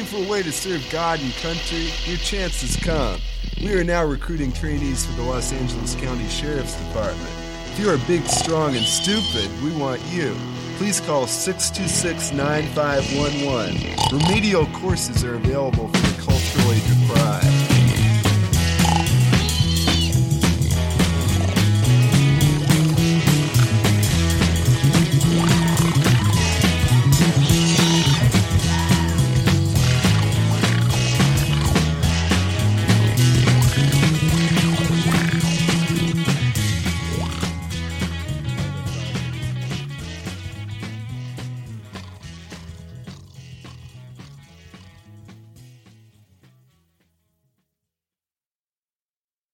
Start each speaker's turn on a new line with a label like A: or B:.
A: Looking for a way to serve God and country? Your chance has come. We are now recruiting trainees for the Los Angeles County Sheriff's Department. If you are big, strong, and stupid, we want you. Please call 626-9511. Remedial courses are available for the culturally deprived.